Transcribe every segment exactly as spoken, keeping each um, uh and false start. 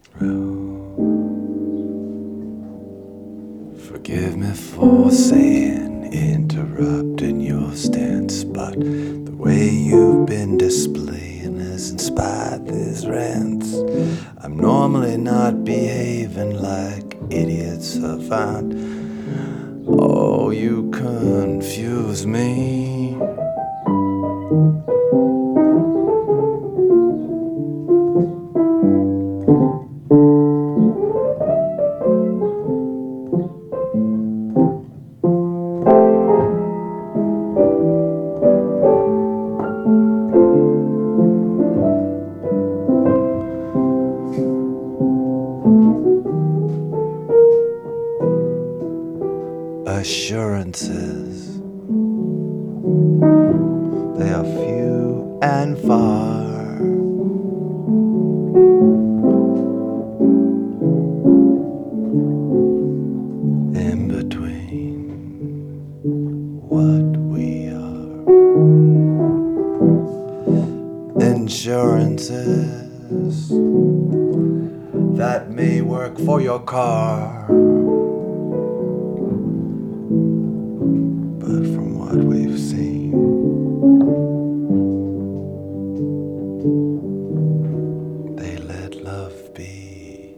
Forgive me for saying, interrupting your stance, but the way you've been displaying has inspired these rants. I'm normally not behaving like idiots have found. Oh, you confuse me. Assurances, they are few and far. In between what we are. Insurances that may work for your car, but from what we've seen, they let love be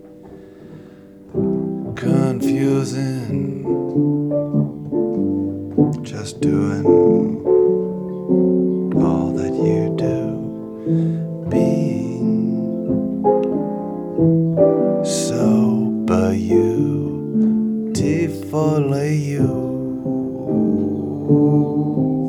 confusing. Just doing all that you do, being so beautifully you.